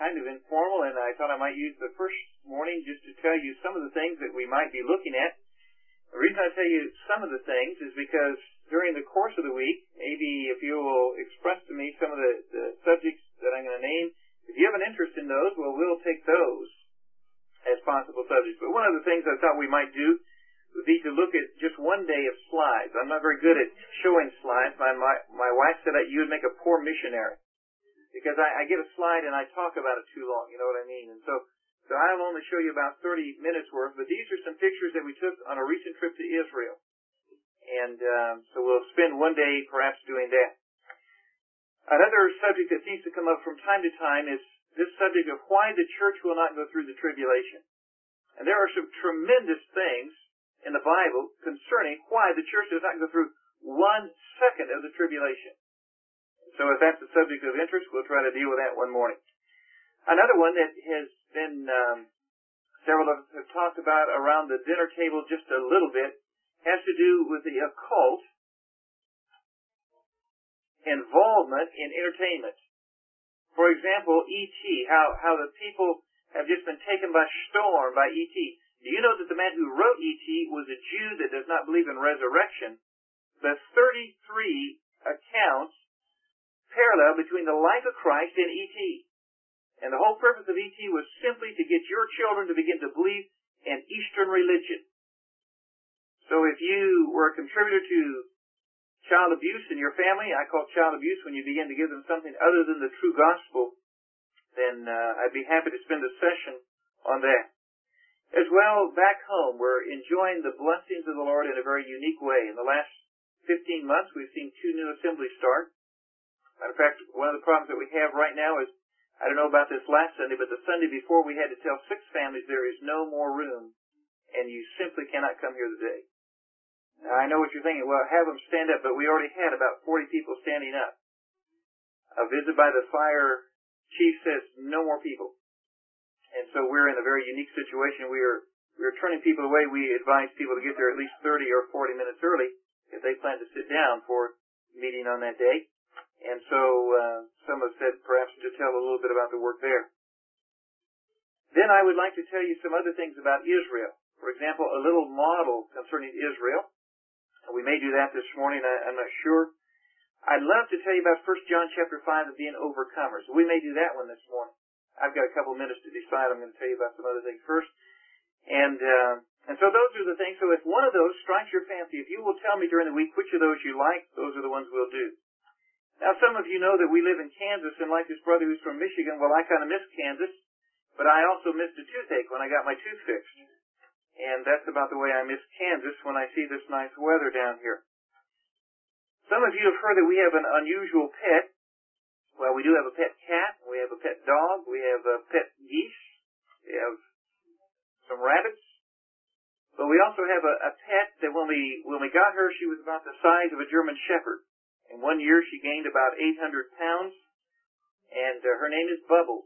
kind of informal, and I thought I might use the first morning just to tell you some of the things that we might be looking at. The reason I tell you some of the things is because during the course of the week, maybe if you will express to me some of the subjects that I'm going to name, if you have an interest in those, well, we'll take those as possible subjects. But one of the things I thought we might do would be to look at just one day of slides. I'm not very good at showing slides. My wife said that you would make a poor missionary because I get a slide and I talk about it too long, you know what I mean? And so I'll only show you about 30 minutes worth, but these are some pictures that we took on a recent trip to Israel. And so we'll spend one day perhaps doing that. Another subject that seems to come up from time to time is this subject of why the church will not go through the tribulation. And there are some tremendous things in the Bible concerning why the church does not go through 1 second of the tribulation. So if that's a subject of interest, we'll try to deal with that one morning. Another one that has been, several of us have talked about around the dinner table just a little bit, has to do with the occult involvement in entertainment. For example, E.T., how the people have just been taken by storm by E.T. Do you know that the man who wrote E.T. was a Jew that does not believe in resurrection? The 33 accounts parallel between the life of Christ and E.T. And the whole purpose of E.T. was simply to get your children to begin to believe in Eastern religion. So if you were a contributor to child abuse in your family, I call child abuse when you begin to give them something other than the true gospel, then I'd be happy to spend a session on that. As well, back home, we're enjoying the blessings of the Lord in a very unique way. In the last 15 months, we've seen 2 new assemblies start. Matter of fact, one of the problems that we have right now is, I don't know about this last Sunday, but the Sunday before we had to tell 6 families there is no more room, and you simply cannot come here today. Now, I know what you're thinking, well, have them stand up, but we already had about 40 people standing up. A visit by the fire chief says no more people. And so we're in a very unique situation. We're turning people away. We advise people to get there at least 30 or 40 minutes early if they plan to sit down for meeting on that day. And so some have said perhaps to tell a little bit about the work there. Then I would like to tell you some other things about Israel. For example, a little model concerning Israel. We may do that this morning. I'm not sure. I'd love to tell you about 1 John chapter 5 of being overcomers. We may do that one this morning. I've got a couple minutes to decide. I'm going to tell you about some other things first. And so those are the things. So if one of those strikes your fancy, if you will tell me during the week which of those you like, those are the ones we'll do. Now, some of you know that we live in Kansas, and like this brother who's from Michigan, well, I kind of miss Kansas, but I also missed a toothache when I got my tooth fixed. And that's about the way I miss Kansas when I see this nice weather down here. Some of you have heard that we have an unusual pet. Well, we do have a pet cat, we have a pet dog, we have a pet geese, we have some rabbits. But we also have a pet that when we got her, she was about the size of a German Shepherd. In 1 year, she gained about 800 pounds, and her name is Bubbles.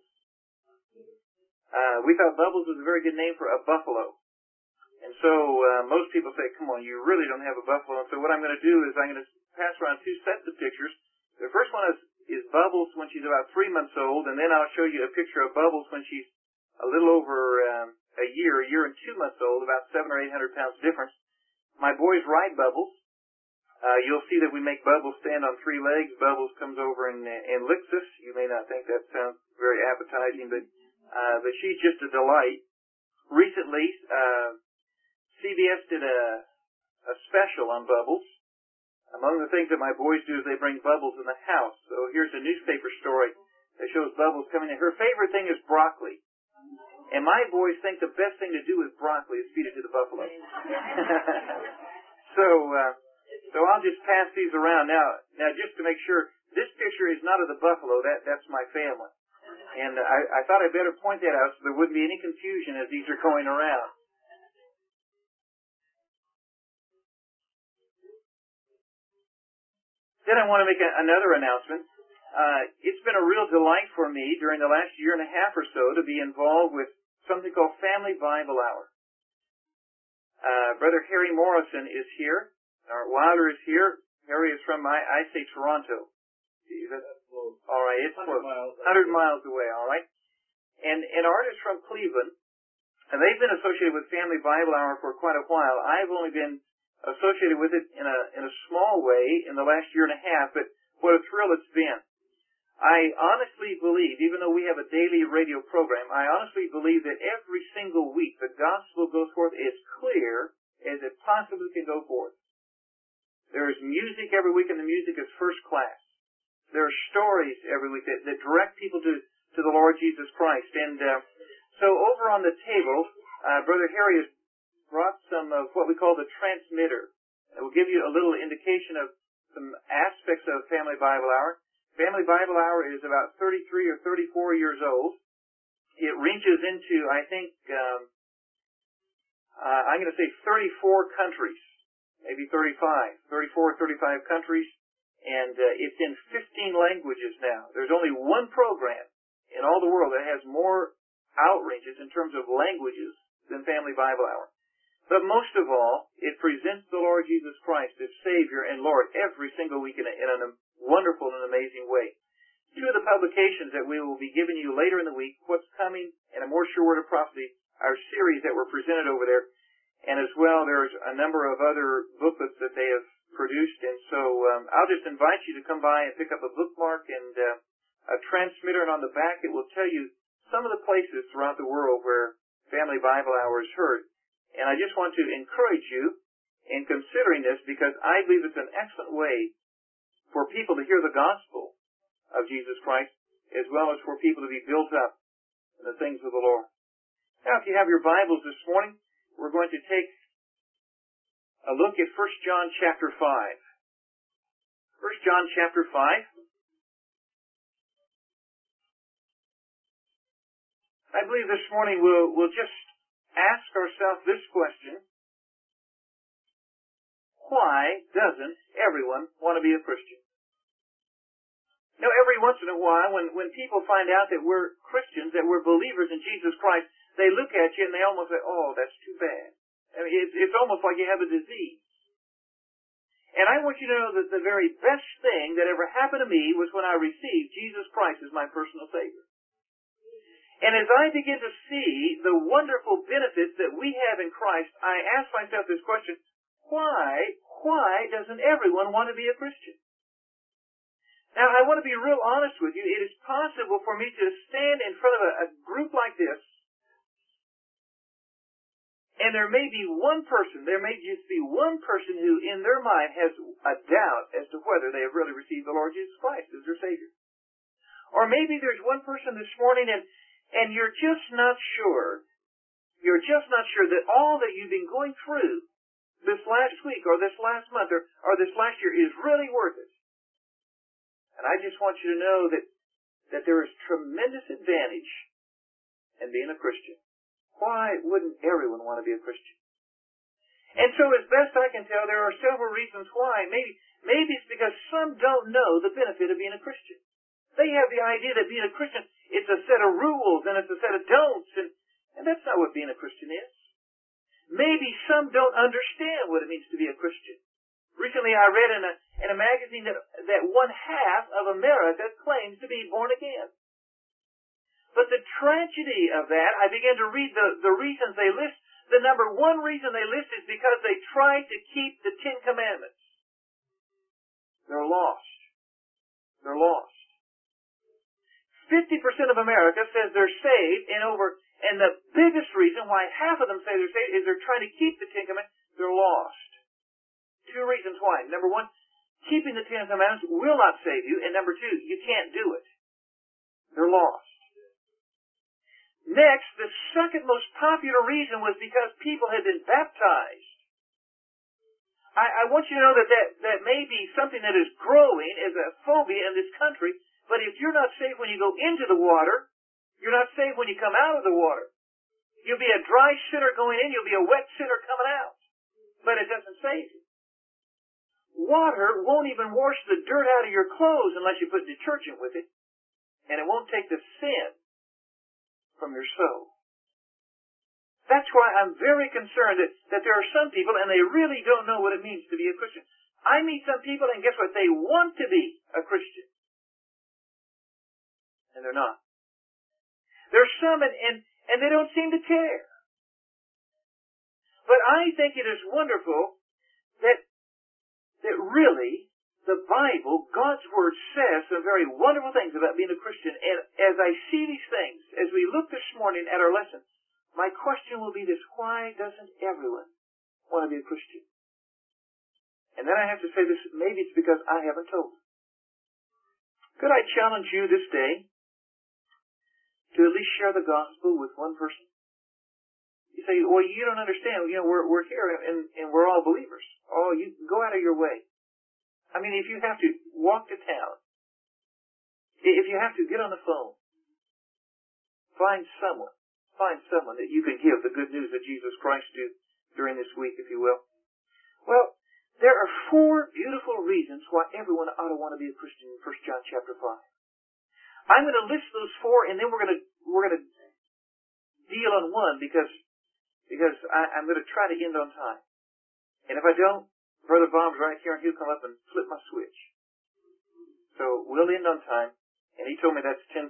We thought Bubbles was a very good name for a buffalo. And so most people say, come on, you really don't have a buffalo. And so what I'm going to do is I'm going to pass around 2 sets of pictures. The first one is Bubbles when she's about 3 months old, and then I'll show you a picture of Bubbles when she's a little over a year and 2 months old, about 700 or 800 pounds difference. My boys ride Bubbles. You'll see that we make Bubbles stand on 3 legs. Bubbles comes over and licks us. You may not think that sounds very appetizing, but she's just a delight. Recently, CBS did a special on Bubbles. Among the things that my boys do is they bring Bubbles in the house. So here's a newspaper story that shows Bubbles coming in. Her favorite thing is broccoli. And my boys think the best thing to do with broccoli is feed it to the buffalo. So I'll just pass these around. Now just to make sure, this picture is not of the buffalo. That's my family. And I thought I'd better point that out so there wouldn't be any confusion as these are going around. Then I want to make another announcement. It's been a real delight for me during the last year and a half or so to be involved with something called Family Bible Hour. Brother Harry Morrison is here. Art Wilder is here. Harry is from, I say Toronto. All right, it's 100 miles away, all right. and Art is from Cleveland, and they've been associated with Family Bible Hour for quite a while. I've only been associated with it in a small way in the last year and a half, but what a thrill it's been. I honestly believe, even though we have a daily radio program, I honestly believe that every single week the gospel goes forth as clear as it possibly can go forth. There is music every week, and the music is first class. There are stories every week that direct people to the Lord Jesus Christ. And so over on the table, Brother Harry has brought some of what we call the transmitter. It will give you a little indication of some aspects of Family Bible Hour. Family Bible Hour is about 33 or 34 years old. It reaches into, I think, I'm going to say 34 countries, maybe 34 or 35 countries, and it's in 15 languages now. There's only one program in all the world that has more outreaches in terms of languages than Family Bible Hour. But most of all, it presents the Lord Jesus Christ as Savior and Lord every single week in a wonderful and amazing way. Two of the publications that we will be giving you later in the week, What's Coming and A More Sure Word of Prophecy, are series that were presented over there. And as well, there's a number of other booklets that they have produced. And so I'll just invite you to come by and pick up a bookmark and a transmitter. And on the back, it will tell you some of the places throughout the world where Family Bible Hour is heard. And I just want to encourage you in considering this, because I believe it's an excellent way for people to hear the gospel of Jesus Christ, as well as for people to be built up in the things of the Lord. Now, if you have your Bibles this morning, we're going to take a look at 1 John chapter 5. 1 John chapter 5. I believe this morning we'll just ask ourselves this question: why doesn't everyone want to be a Christian? You know, every once in a while, when people find out that we're Christians, that we're believers in Jesus Christ, they look at you and they almost say, oh, that's too bad. I mean, it's almost like you have a disease. And I want you to know that the very best thing that ever happened to me was when I received Jesus Christ as my personal Savior. And as I begin to see the wonderful benefits that we have in Christ, I ask myself this question: why doesn't everyone want to be a Christian? Now, I want to be real honest with you. It is possible for me to stand in front of a group like this, and there may be one person, there may just be one person who in their mind has a doubt as to whether they have really received the Lord Jesus Christ as their Savior. Or maybe there's one person this morning and you're just not sure. You're just not sure that all that you've been going through this last week or this last month or this last year is really worth it. And I just want you to know that there is tremendous advantage in being a Christian. Why wouldn't everyone want to be a Christian? And so as best I can tell, there are several reasons why. Maybe it's because some don't know the benefit of being a Christian. They have the idea that being a Christian, it's a set of rules and it's a set of don'ts, and that's not what being a Christian is. Maybe some don't understand what it means to be a Christian. Recently I read in a magazine that 1/2 of America claims to be born again. But the tragedy of that, I began to read the reasons they list. The number one reason they list is because they tried to keep the 10 Commandments. They're lost. They're lost. 50% of America says they're saved, and the biggest reason why half of them say they're saved is they're trying to keep the 10 Commandments. They're lost. 2 reasons why. Number 1, keeping the 10 Commandments will not save you, and number 2, you can't do it. They're lost. Next, the second most popular reason was because people had been baptized. I want you to know that may be something that is growing as a phobia in this country. But if you're not saved when you go into the water, you're not saved when you come out of the water. You'll be a dry sinner going in, you'll be a wet sinner coming out. But it doesn't save you. Water won't even wash the dirt out of your clothes unless you put detergent with it. And it won't take the sin from your soul. That's why I'm very concerned that there are some people, and they really don't know what it means to be a Christian. I meet some people, and guess what? They want to be a Christian. And they're not. There's some and they don't seem to care. But I think it is wonderful that really the Bible, God's Word, says some very wonderful things about being a Christian. And as I see these things, as we look this morning at our lesson, my question will be this: why doesn't everyone want to be a Christian? And then I have to say this: maybe it's because I haven't told them. Could I challenge you this day to at least share the gospel with one person? You say, well, you don't understand. You know, we're here and we're all believers. Oh, you go out of your way. I mean, if you have to walk to town, if you have to get on the phone, find someone that you can give the good news of Jesus Christ to during this week, if you will. Well, there are 4 beautiful reasons why everyone ought to want to be a Christian in 1 John chapter 5. I'm going to list those 4, and then we're going to deal on one because I'm going to try to end on time. And if I don't, Brother Bob's right here, and he'll come up and flip my switch. So we'll end on time, and he told me that's 10:30.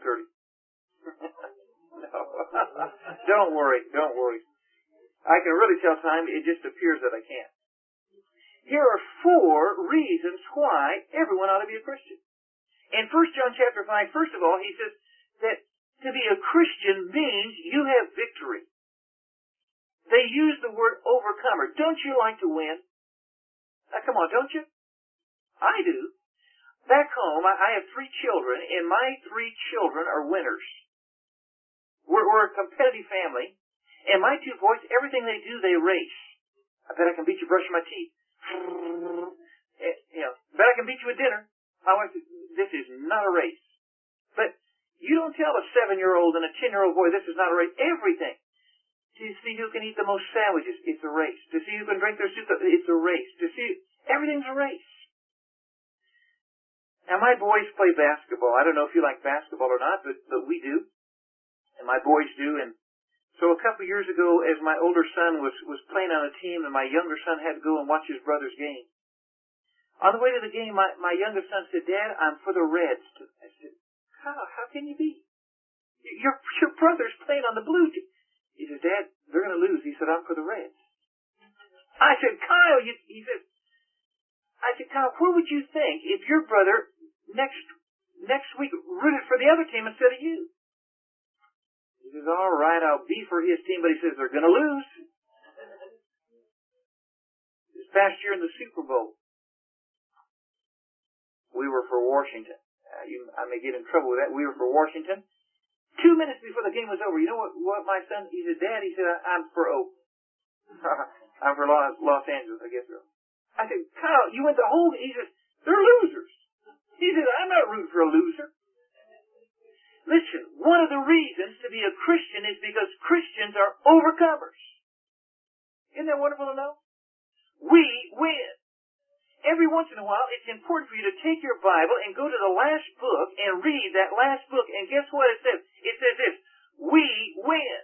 No, don't worry. I can really tell time. It just appears that I can't. Here are 4 reasons why everyone ought to be a Christian. In 1 John chapter 5, first of all, he says that to be a Christian means you have victory. They use the word overcomer. Don't you like to win? Now, come on, don't you? I do. Back home, I have 3 children, and my 3 children are winners. We're a competitive family, and my 2 boys, everything they do, they race. I bet I can beat you brushing my teeth. You know, bet I can beat you at dinner. This is not a race. But you don't tell a 7-year-old and a 10-year-old boy this is not a race. Everything. To see who can eat the most sandwiches, it's a race. To see who can drink their soup, it's a race. To see, everything's a race. Now my boys play basketball. I don't know if you like basketball or not, but we do. And my boys do. And so a couple of years ago, as my older son was playing on a team and my younger son had to go and watch his brother's game. On the way to the game, my youngest son said, Dad, I'm for the Reds. I said, how can you be? Your brother's playing on the blue team. He said, Dad, they're going to lose. He said, I'm for the Reds. I said, Kyle, I said, Kyle, what would you think if your brother next week rooted for the other team instead of you? He says, all right, I'll be for his team, but he says, they're going to lose. This past year in the Super Bowl, we were for Washington. I may get in trouble with that. We were for Washington. 2 minutes before the game was over, you know what my son, he said, Dad, he said, I'm for Oakland. I'm for Los Angeles, I guess. I said, Kyle, you went the whole, he says, they're losers. He said, I'm not rooting for a loser. Listen, one of the reasons to be a Christian is because Christians are overcomers. Isn't that wonderful to know? We win. Every once in a while, it's important for you to take your Bible and go to the last book and read that last book. And guess what it says? It says this: we win.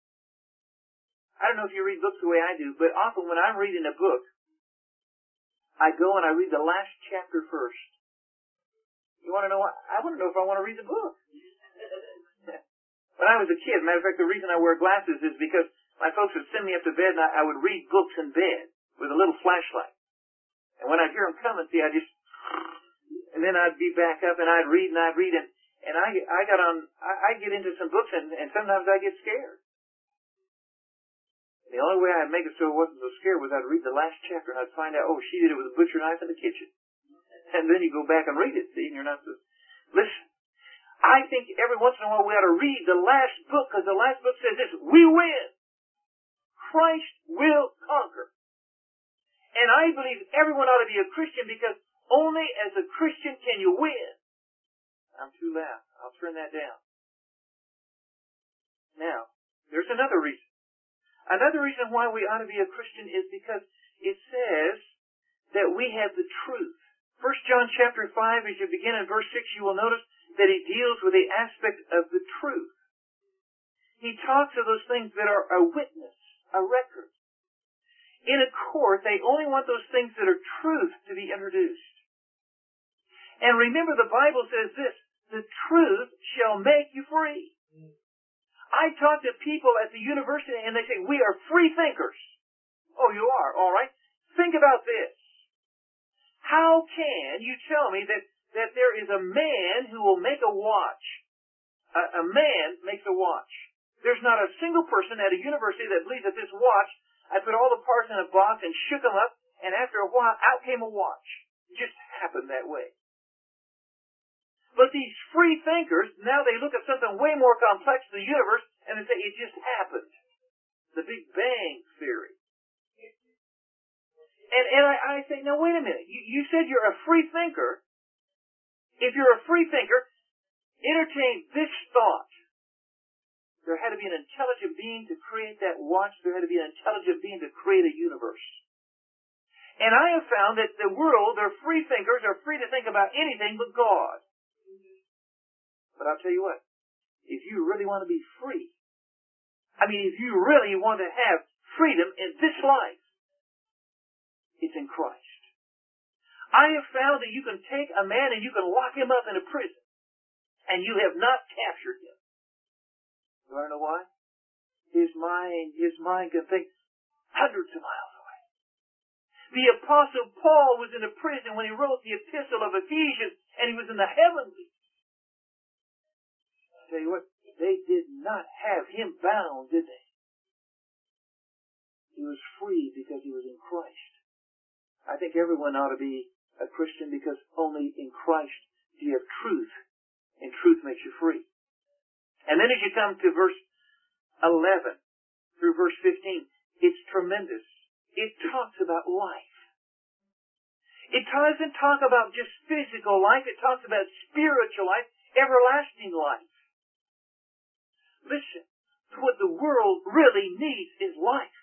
I don't know if you read books the way I do, but often when I'm reading a book, I go and I read the last chapter first. You want to know what? I want to know if I want to read the book. When I was a kid, matter of fact, the reason I wear glasses is because my folks would send me up to bed and I would read books in bed with a little flashlight. And when I'd hear them coming, see, and then I'd be back up and I'd read and I get into some books and sometimes I get scared. And the only way I'd make it so I wasn't so scared was I'd read the last chapter and I'd find out, oh, she did it with a butcher knife in the kitchen. And then you go back and read it, see, and you're not so... Listen, I think every once in a while we ought to read the last book, because the last book says this: we win. Christ will conquer. And I believe everyone ought to be a Christian because only as a Christian can you win. I'm too loud. I'll turn that down. Now, there's another reason. Another reason why we ought to be a Christian is because it says that we have the truth. 1 John chapter 5, as you begin in verse 6, you will notice that he deals with the aspect of the truth. He talks of those things that are a witness, a record. In a court, they only want those things that are truth to be introduced. And remember, the Bible says this: the truth shall make you free. I talk to people at the university and they say, we are free thinkers. Oh, you are? All right. Think about this. How can you tell me that there is a man who will make a watch? A man makes a watch. There's not a single person at a university that believes that this watch, I put all the parts in a box and shook them up, and after a while, out came a watch. It just happened that way. But these free thinkers, now they look at something way more complex in the universe, and they say, it just happened. The Big Bang Theory. And I say, now wait a minute. You said you're a free thinker. If you're a free thinker, entertain this thought. There had to be an intelligent being to create that watch. There had to be an intelligent being to create a universe. And I have found that the world, their free thinkers, are free to think about anything but God. But I'll tell you what, if you really want to be free, if you really want to have freedom in this life, it's in Christ. I have found that you can take a man and you can lock him up in a prison, and you have not captured him. You want to know why? His mind can think hundreds of miles away. The Apostle Paul was in a prison when he wrote the Epistle of Ephesians, and he was in the heavenlies. I tell you what, they did not have him bound, did they? He was free because he was in Christ. I think everyone ought to be a Christian because only in Christ do you have truth, and truth makes you free. And then as you come to verse 11 through verse 15, it's tremendous. It talks about life. It doesn't talk about just physical life. It talks about spiritual life, everlasting life. Listen, what the world really needs is life.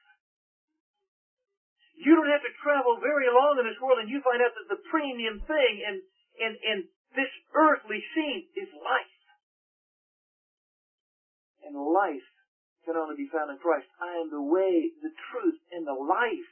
You don't have to travel very long in this world and you find out that the premium thing in this earthly scene is life. And life can only be found in Christ. I am the way, the truth, and the life.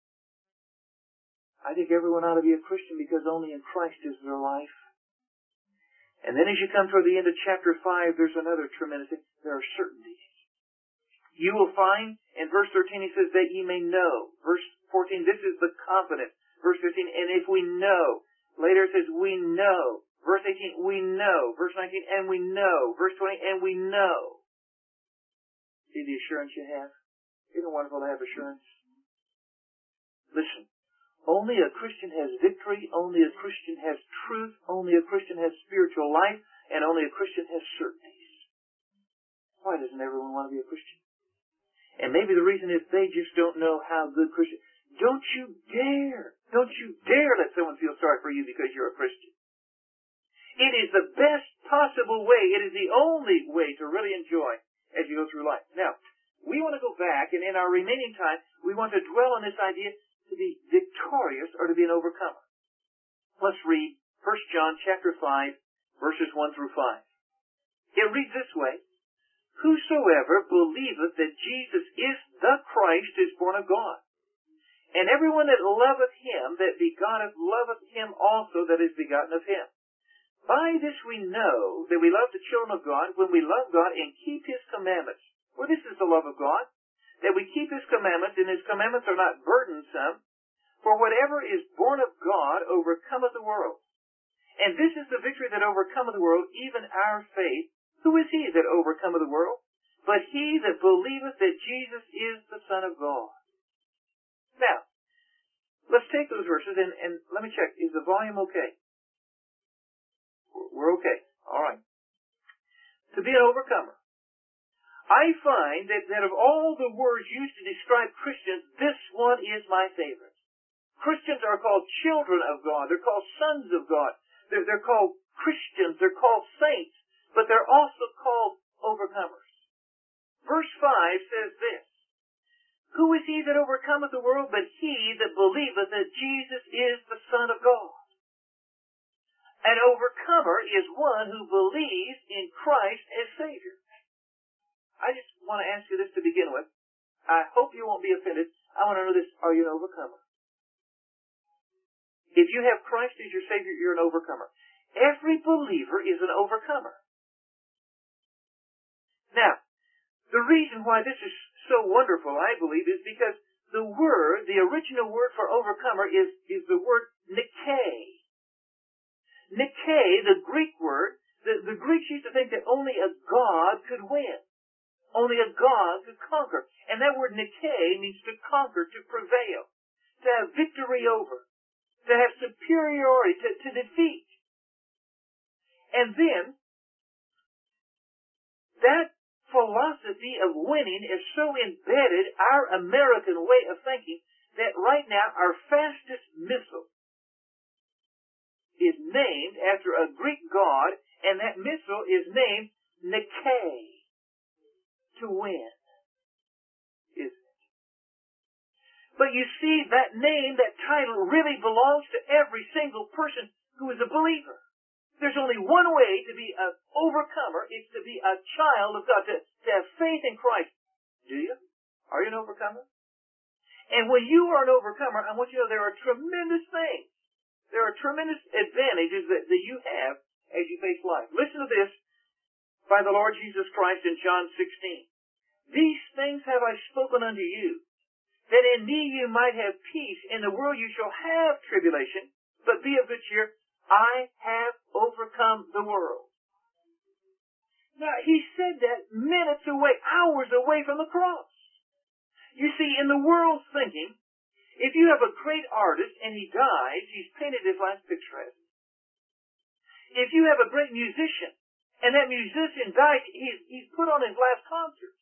I think everyone ought to be a Christian because only in Christ is there life. And then as you come toward the end of chapter 5, there's another tremendous thing. There are certainties. You will find in verse 13 he says that ye may know. Verse 14, this is the confidence. Verse 15, and if we know. Later it says we know. Verse 18, we know. Verse 19, and we know. Verse 20, and we know. See the assurance you have? Isn't it wonderful to have assurance? Listen, only a Christian has victory, only a Christian has truth, only a Christian has spiritual life, and only a Christian has certainties. Why doesn't everyone want to be a Christian? And maybe the reason is they just don't know how good Christians. Don't you dare let someone feel sorry for you because you're a Christian. It is the best possible way, it is the only way to really enjoy as you go through life. Now, we want to go back, and in our remaining time, we want to dwell on this idea to be victorious or to be an overcomer. Let's read 1 John chapter 5, verses 1 through 5. It reads this way, whosoever believeth that Jesus is the Christ is born of God. And everyone that loveth him that begotteth loveth him also that is begotten of him. By this we know that we love the children of God when we love God and keep his commandments. For this is the love of God, that we keep his commandments, and his commandments are not burdensome. For whatever is born of God overcometh the world. And this is the victory that overcometh the world, even our faith. Who is he that overcometh the world? But he that believeth that Jesus is the Son of God. Now, let's take those verses and let me check. Is the volume okay? We're okay. All right. To be an overcomer. I find that of all the words used to describe Christians, this one is my favorite. Christians are called children of God. They're called sons of God. They're called Christians. They're called saints. But they're also called overcomers. Verse 5 says this, who is he that overcometh the world but he that believeth that Jesus is the Son of God? An overcomer is one who believes in Christ as Savior. I just want to ask you this to begin with. I hope you won't be offended. I want to know this. Are you an overcomer? If you have Christ as your Savior, you're an overcomer. Every believer is an overcomer. Now, The reason why this is so wonderful, I believe, is because the original word for overcomer is the word Nike. Nike, the Greek word, the Greeks used to think that only a god could win. Only a god could conquer. And that word Nike means to conquer, to prevail, to have victory over, to have superiority, to defeat. And then, that philosophy of winning is so embedded, our American way of thinking, that right now our fastest missile is named after a Greek god, and that missile is named Nike, to win. Isn't it? But you see, that name, that title, really belongs to every single person who is a believer. There's only one way to be an overcomer. It's to be a child of God, to have faith in Christ. Do you? Are you an overcomer? And when you are an overcomer, I want you to know there are tremendous things. There are tremendous advantages that you have as you face life. Listen to this by the Lord Jesus Christ in John 16. These things have I spoken unto you, that in me you might have peace. In the world you shall have tribulation, but be of good cheer. I have overcome the world. Now, he said that minutes away, hours away from the cross. You see, in the world's thinking, if you have a great artist and he dies, he's painted his last picture. If you have a great musician and that musician dies, he's put on his last concert.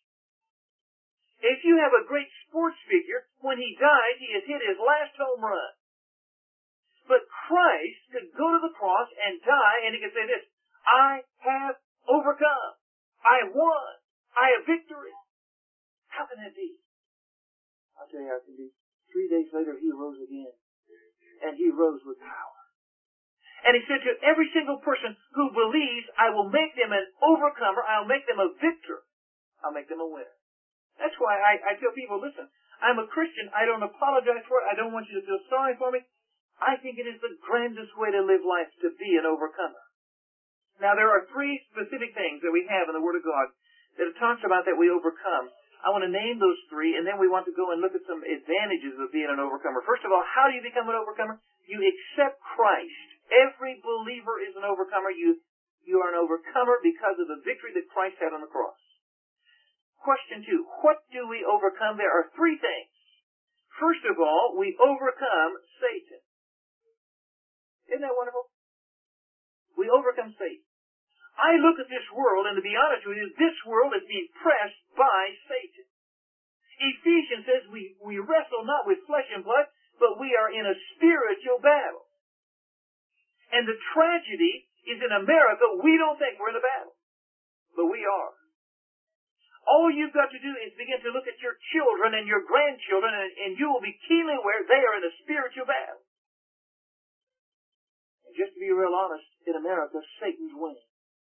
If you have a great sports figure, when he dies, he has hit his last home run. But Christ could go to the cross and die, and he could say this, I have overcome. I won. I have victory. How can that be? I'll tell you how it can be. 3 days later, he rose again. And he rose with power. And he said to every single person who believes, I will make them an overcomer. I'll make them a victor. I'll make them a winner. That's why I tell people, listen, I'm a Christian. I don't apologize for it. I don't want you to feel sorry for me. I think it is the grandest way to live life, to be an overcomer. Now, there are 3 specific things that we have in the Word of God that it talks about that we overcome. I want to name those 3, and then we want to go and look at some advantages of being an overcomer. First of all, how do you become an overcomer? You accept Christ. Every believer is an overcomer. You are an overcomer because of the victory that Christ had on the cross. Question 2, what do we overcome? There are 3 things. First of all, we overcome Satan. Isn't that wonderful? We overcome Satan. I look at this world, and to be honest with you, this world is being pressed by Satan. Ephesians says we wrestle not with flesh and blood, but we are in a spiritual battle. And the tragedy is in America, we don't think we're in a battle. But we are. All you've got to do is begin to look at your children and your grandchildren, and you will be keenly aware they are in a spiritual battle. And just to be real honest, in America, Satan's winning.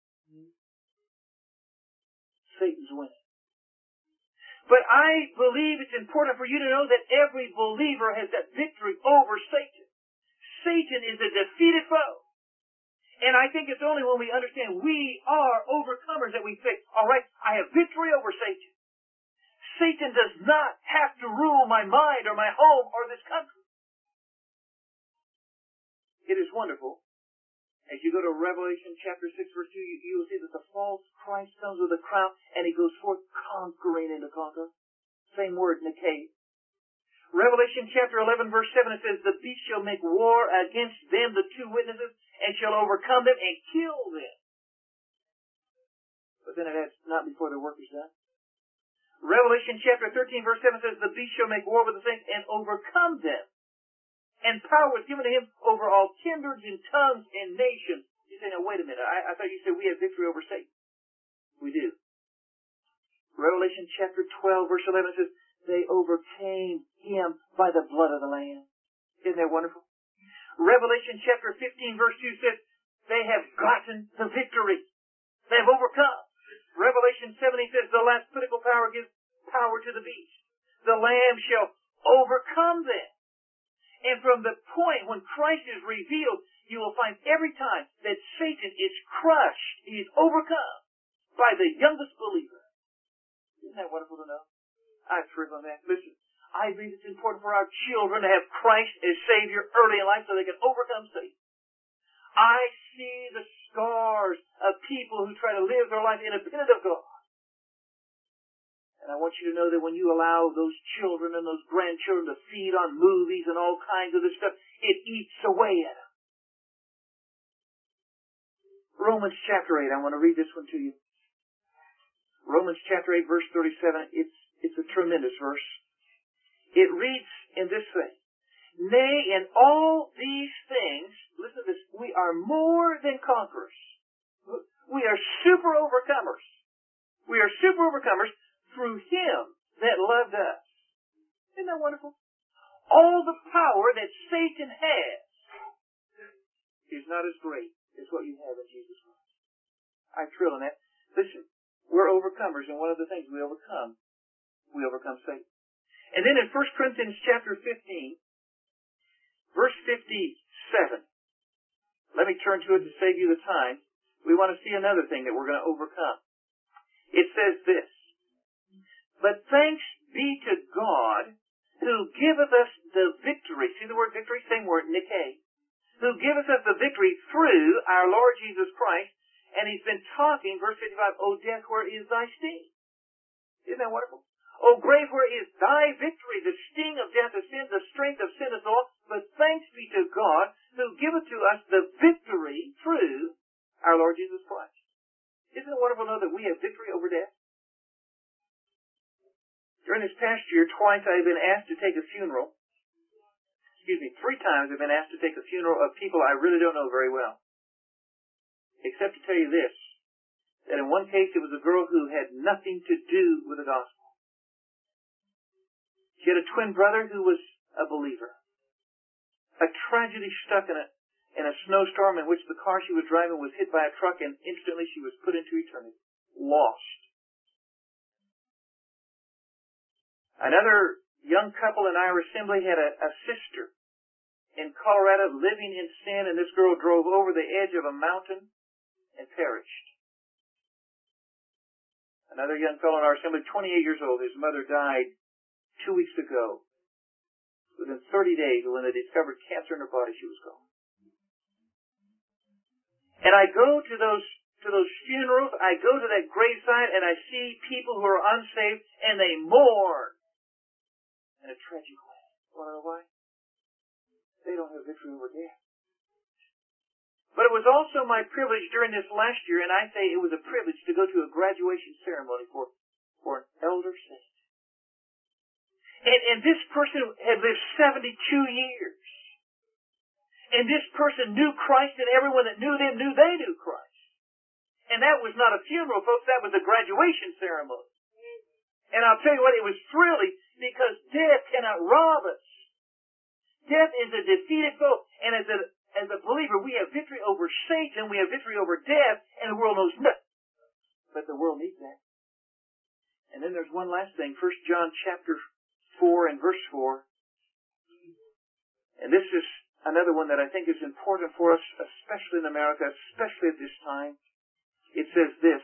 Satan's winning. But I believe it's important for you to know that every believer has that victory over Satan. Satan is a defeated foe. And I think it's only when we understand we are overcomers that we say, all right, I have victory over Satan. Satan does not have to rule my mind or my home or this country. It is wonderful. As you go to Revelation chapter 6, verse 2, you will see that the false Christ comes with a crown, and he goes forth conquering and to conquer. Same word, Nike. Revelation chapter 11, verse 7, it says, the beast shall make war against them, the 2 witnesses, and shall overcome them and kill them. But then it adds, not before their work is done. Revelation chapter 13, verse 7 says, the beast shall make war with the saints and overcome them. And power was given to him over all kindreds and tongues and nations. You say, now wait a minute, I thought you said we have victory over Satan. We do. Revelation chapter 12, verse 11 says, they overcame him by the blood of the Lamb. Isn't that wonderful? Revelation chapter 15, verse 2 says, they have gotten the victory. They have overcome. Revelation 17 says, the last political power gives power to the beast. The Lamb shall overcome them. And from the point when Christ is revealed, you will find every time that Satan is crushed, he is overcome by the youngest believer. Isn't I thrill on that. Listen, I believe it's important for our children to have Christ as Savior early in life so they can overcome Satan. I see the scars of people who try to live their life independent of God. And I want you to know that when you allow those children and those grandchildren to feed on movies and all kinds of this stuff, it eats away at them. Romans chapter 8, I want to read this one to you. Romans chapter 8, verse 37, it's a tremendous verse. It reads in this way, nay, in all these things, listen to this, we are more than conquerors. We are super overcomers. We are super overcomers through Him that loved us. Isn't that wonderful? All the power that Satan has is not as great as what you have in Jesus Christ. I thrill in that. Listen, we're overcomers, and one of the things we overcome Satan. And then in 1 Corinthians chapter 15, verse 57, let me turn to it to save you the time. We want to see another thing that we're going to overcome. It says this, but thanks be to God who giveth us the victory. See the word victory? Same word, Nikkei. Who giveth us the victory through our Lord Jesus Christ. And He's been talking, verse 55, O death, where is thy sting? Isn't that wonderful? O grave, where is thy victory? The sting of death is sin, the strength of sin is law. But thanks be to God who giveth to us the victory through our Lord Jesus Christ. Isn't it wonderful to know that we have victory over death? During this past year, twice I've been asked to take a funeral. 3 times I've been asked to take a funeral of people I really don't know very well. Except to tell you this, that in one case it was a girl who had nothing to do with the gospel. She had a twin brother who was a believer. A tragedy struck in a snowstorm in which the car she was driving was hit by a truck, and instantly she was put into eternity. Lost. Another young couple in our assembly had a sister in Colorado living in sin, and this girl drove over the edge of a mountain and perished. Another young fellow in our assembly, 28 years old, his mother died 2 weeks ago. Within 30 days, when they discovered cancer in her body, she was gone. And I go to those funerals, I go to that graveside, and I see people who are unsaved, and they mourn in a tragic way. Want to know why? They don't have victory over death. But it was also my privilege during this last year, and I say it was a privilege to go to a graduation ceremony for an elder saint. And this person had lived 72 years. And this person knew Christ, and everyone that knew them knew they knew Christ. And that was not a funeral, folks. That was a graduation ceremony. And I'll tell you what, it was thrilling because death cannot rob us. Death is a defeated foe. And as a believer, we have victory over Satan, we have victory over death, and the world knows nothing. But the world needs that. And then there's one last thing. 1 John chapter 4 and verse 4. And this is another one that I think is important for us, especially in America, especially at this time. It says this,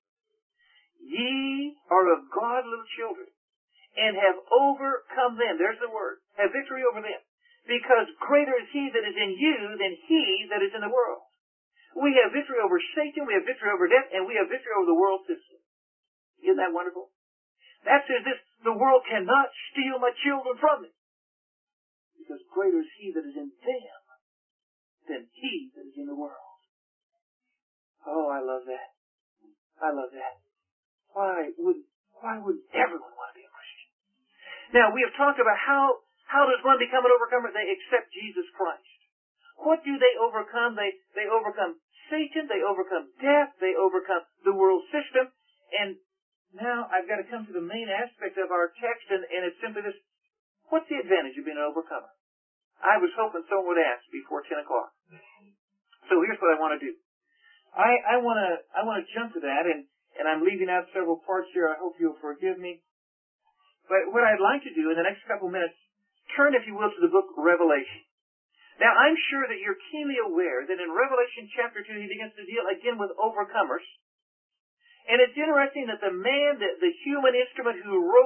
ye are of God little children, and have overcome them. There's the word. Have victory over them. Because greater is He that is in you than he that is in the world. We have victory over Satan, we have victory over death, and we have victory over the world system. Isn't that wonderful? That says this, the world cannot steal my children from me. Because greater is He that is in them than he that is in the world. Oh, I love that. I love that. Why would everyone want to be a Christian? Now, we have talked about how does one become an overcomer? They accept Jesus Christ. What do they overcome? They overcome Satan, they overcome death, they overcome the world system, and now I've got to come to the main aspect of our text, and it's simply this. What's the advantage of being an overcomer? I was hoping someone would ask before 10 o'clock. So here's what I want to do. I want to jump to that, and I'm leaving out several parts here. I hope you'll forgive me. But what I'd like to do in the next couple minutes, turn, if you will, to the book Revelation. Now, I'm sure that you're keenly aware that in Revelation chapter 2, he begins to deal again with overcomers. And it's interesting that the man, the human instrument who wrote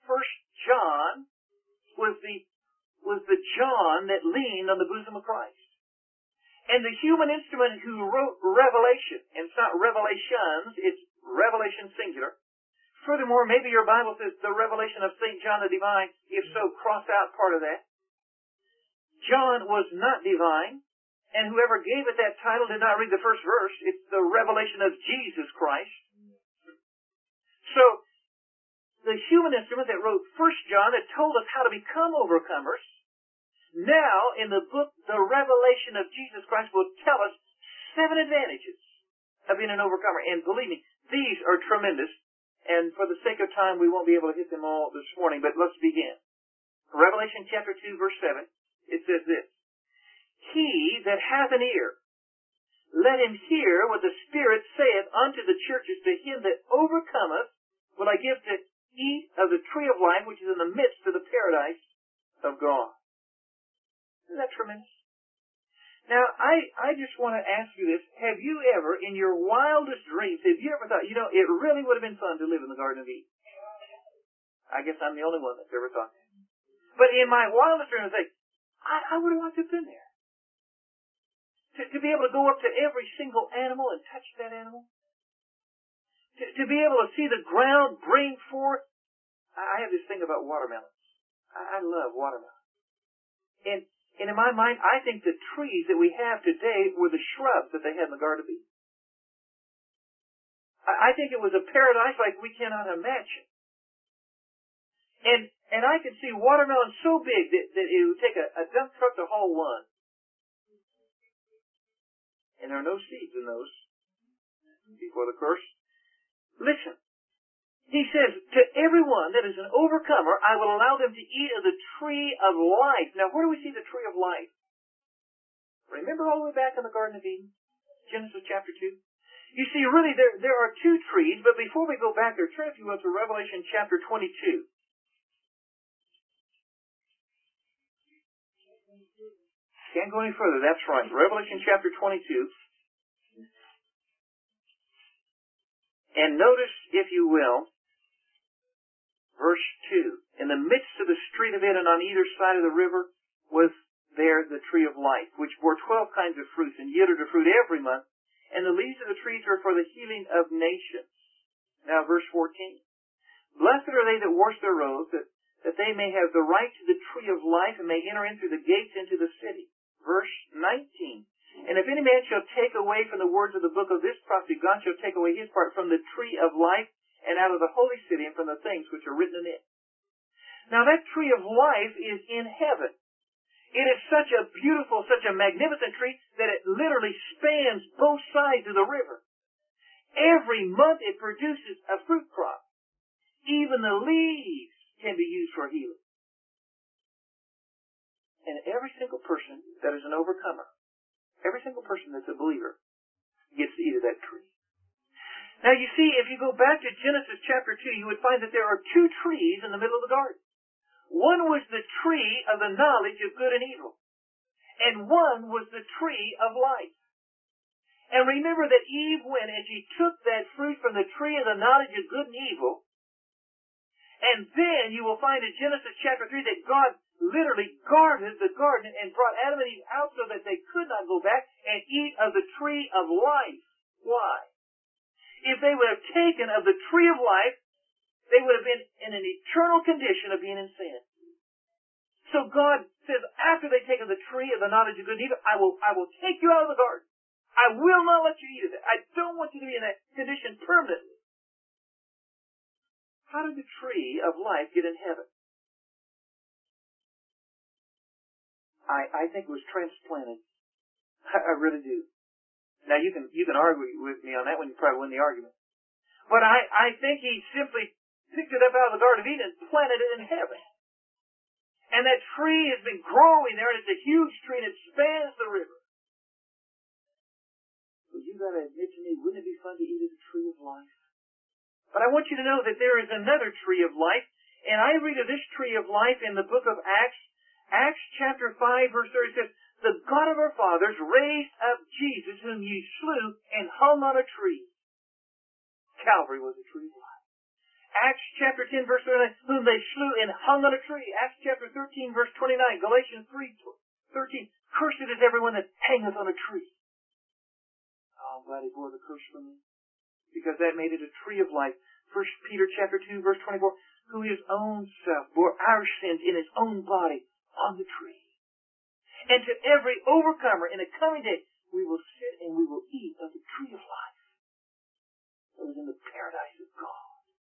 First John was the John that leaned on the bosom of Christ. And the human instrument who wrote Revelation, and it's not Revelations, it's Revelation singular. Furthermore, maybe your Bible says the revelation of St. John the Divine. If so, cross out part of that. John was not divine, and whoever gave it that title did not read the first verse. It's the revelation of Jesus Christ. So, the human instrument that wrote First John that told us how to become overcomers, now in the book, the revelation of Jesus Christ will tell us 7 advantages of being an overcomer. And believe me, these are tremendous. And for the sake of time, we won't be able to hit them all this morning, but let's begin. Revelation chapter 2, verse 7, it says this, He that hath an ear, let him hear what the Spirit saith unto the churches. To him that overcometh will I give to eat of the tree of life, which is in the midst of the paradise of God. Isn't that tremendous? Now, I just want to ask you this. Have you ever, in your wildest dreams, have you ever thought, it really would have been fun to live in the Garden of Eden? I guess I'm the only one that's ever thought that. But in my wildest dreams, I say, I would have liked to have been there. To be able to go up to every single animal and touch that animal. To be able to see the ground bring forth. I have this thing about watermelons. I love watermelons. And in my mind, I think the trees that we have today were the shrubs that they had in the Garden of Eden. I think it was a paradise like we cannot imagine. And I could see watermelons so big that it would take a dump truck to haul one. And there are no seeds in those before the curse. Listen. He says, to everyone that is an overcomer, I will allow them to eat of the tree of life. Now, where do we see the tree of life? Remember all the way back in the Garden of Eden? Genesis chapter 2? You see, really, there are 2 trees, but before we go back there, turn if you will to Revelation chapter 22. Can't go any further, that's right. Revelation chapter 22. And notice, if you will, verse 2. In the midst of the street of it and on either side of the river was there the tree of life, which bore 12 kinds of fruits and yielded a fruit every month. And the leaves of the trees are for the healing of nations. Now verse 14. Blessed are they that wash their robes, that they may have the right to the tree of life and may enter in through the gates into the city. Verse 19. And if any man shall take away from the words of the book of this prophecy, God shall take away his part from the tree of life and out of the holy city and from the things which are written in it. Now that tree of life is in heaven. It is such a beautiful, such a magnificent tree that it literally spans both sides of the river. Every month it produces a fruit crop. Even the leaves can be used for healing. And every single person that is an overcomer, every single person that's a believer, gets to eat of that tree. Now you see, if you go back to Genesis chapter 2, you would find that there are 2 trees in the middle of the garden. One was the tree of the knowledge of good and evil. And one was the tree of life. And remember that Eve went and she took that fruit from the tree of the knowledge of good and evil. And then you will find in Genesis chapter 3 that God literally guarded the garden and brought Adam and Eve out so that they could not go back and eat of the tree of life. Why? If they would have taken of the tree of life, they would have been in an eternal condition of being in sin. So God says, after they take of the tree of the knowledge of good and evil, I will take you out of the garden. I will not let you eat of it. I don't want you to be in that condition permanently. How did the tree of life get in heaven? I think it was transplanted. I really do. Now you can argue with me on that one. You probably win the argument. But I think he simply picked it up out of the Garden of Eden and planted it in heaven. And that tree has been growing there, and it's a huge tree, and it spans the river. Well, you got to admit to me, wouldn't it be fun to eat of the tree of life? But I want you to know that there is another tree of life, and I read of this tree of life in the book of Acts. Acts chapter 5, verse 30 says, the God of our fathers raised up Jesus, whom ye slew, and hung on a tree. Calvary was a tree of life. Acts chapter 10, verse 39, whom they slew and hung on a tree. Acts chapter 13, verse 29. Galatians 3:13. Cursed is everyone that hangeth on a tree. Oh, I'm glad he bore the curse for me, because that made it a tree of life. 1 Peter chapter 2, verse 24. Who his own self bore our sins in his own body on the tree. And to every overcomer in the coming day, we will sit and we will eat of the tree of life that was in the paradise of God.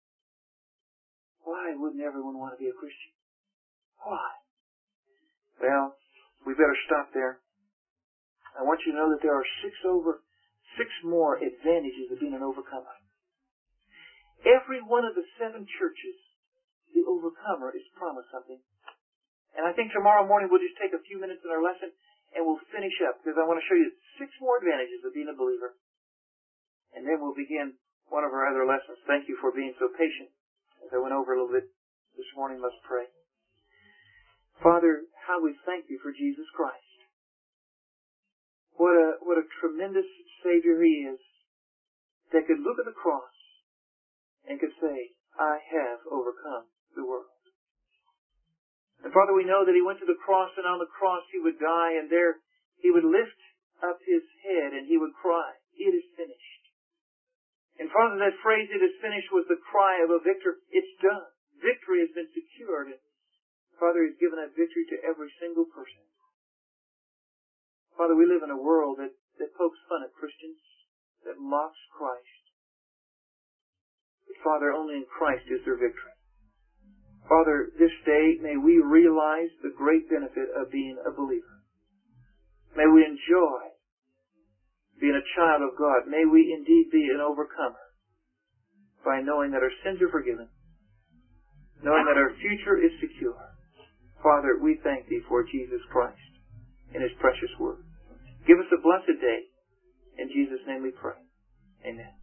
Why wouldn't everyone want to be a Christian? Why? Well, we better stop there. I want you to know that there are six more advantages of being an overcomer. Every one of the 7 churches, the overcomer is promised something. And I think tomorrow morning we'll just take a few minutes in our lesson and we'll finish up, because I want to show you 6 more advantages of being a believer. And then we'll begin one of our other lessons. Thank you for being so patient. As I went over a little bit this morning, let's pray. Father, how we thank you for Jesus Christ. What a tremendous Savior He is, that could look at the cross and could say, I have overcome the world. And Father, we know that He went to the cross, and on the cross He would die, and there He would lift up His head and He would cry, it is finished. And Father, that phrase, it is finished, was the cry of a victor. It's done. Victory has been secured. And Father, He's given that victory to every single person. Father, we live in a world that pokes fun at Christians, that mocks Christ. But Father, only in Christ is there victory. Father, this day may we realize the great benefit of being a believer. May we enjoy being a child of God. May we indeed be an overcomer by knowing that our sins are forgiven, knowing that our future is secure. Father, we thank Thee for Jesus Christ and His precious word. Give us a blessed day. In Jesus' name we pray. Amen.